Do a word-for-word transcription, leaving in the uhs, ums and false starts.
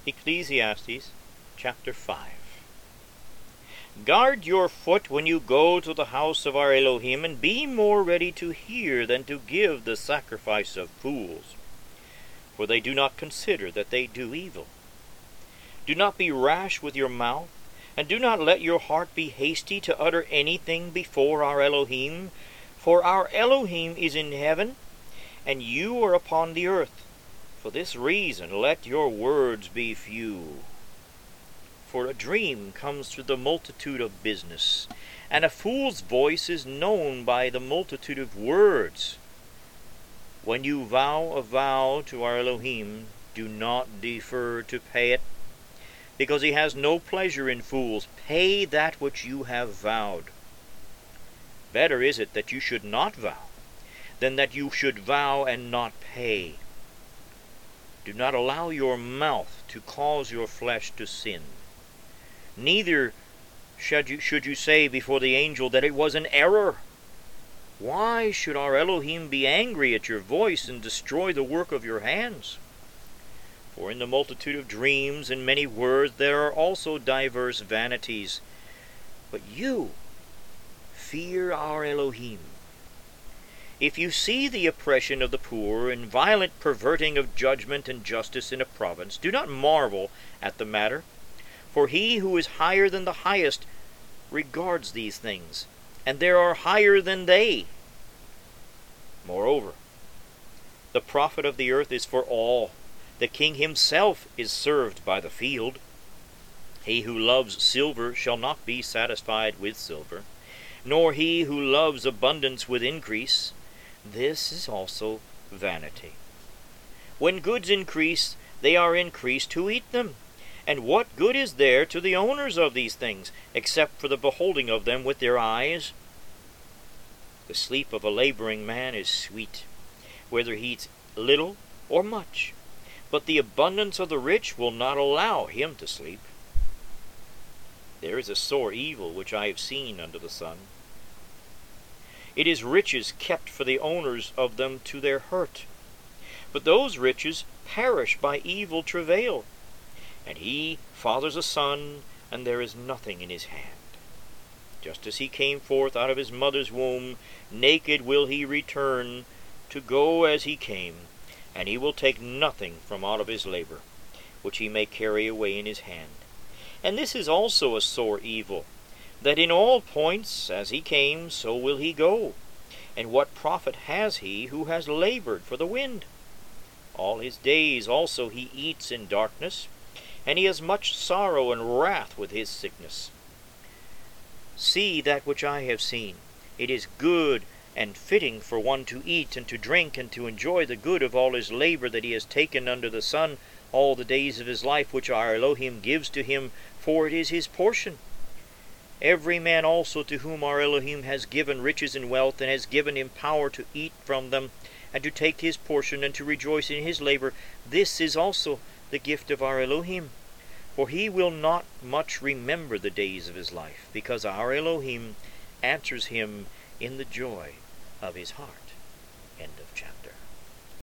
Ecclesiastes chapter five. Guard your foot when you go to the house of our Elohim, and be more ready to hear than to give the sacrifice of fools, for they do not consider that they do evil. Do not be rash with your mouth, and do not let your heart be hasty to utter anything before our Elohim, for our Elohim is in heaven, and you are upon the earth. For this reason let your words be few. For a dream comes through the multitude of business, and a fool's voice is known by the multitude of words. When you vow a vow to our Elohim, do not defer to pay it, because he has no pleasure in fools. Pay that which you have vowed. Better is it that you should not vow, than that you should vow and not pay. Do not allow your mouth to cause your flesh to sin. Neither should you, should you say before the angel that it was an error. Why should our Elohim be angry at your voice and destroy the work of your hands? For in the multitude of dreams and many words there are also diverse vanities. But you fear our Elohim. If you see the oppression of the poor and violent perverting of judgment and justice in a province, do not marvel at the matter, for he who is higher than the highest regards these things, and there are higher than they. Moreover, the profit of the earth is for all. The king himself is served by the field. He who loves silver shall not be satisfied with silver, nor he who loves abundance with increase. This is also vanity. When goods increase, they are increased who eat them. And what good is there to the owners of these things, except for the beholding of them with their eyes? The sleep of a laboring man is sweet, whether he eats little or much, but the abundance of the rich will not allow him to sleep. There is a sore evil which I have seen under the sun. It is riches kept for the owners of them to their hurt. But those riches perish by evil travail. And he fathers a son, and there is nothing in his hand. Just as he came forth out of his mother's womb, naked will he return, to go as he came, and he will take nothing from out of his labor, which he may carry away in his hand. And this is also a sore evil, that in all points as he came, so will he go. And what profit has he who has labored for the wind? All his days also he eats in darkness, and he has much sorrow and wrath with his sickness. See that which I have seen. It is good and fitting for one to eat and to drink and to enjoy the good of all his labor that he has taken under the sun all the days of his life, which our Elohim gives to him, for it is his portion. Every man also to whom our Elohim has given riches and wealth, and has given him power to eat from them, and to take his portion, and to rejoice in his labor, this is also the gift of our Elohim. For he will not much remember the days of his life, because our Elohim answers him in the joy of his heart. End of chapter.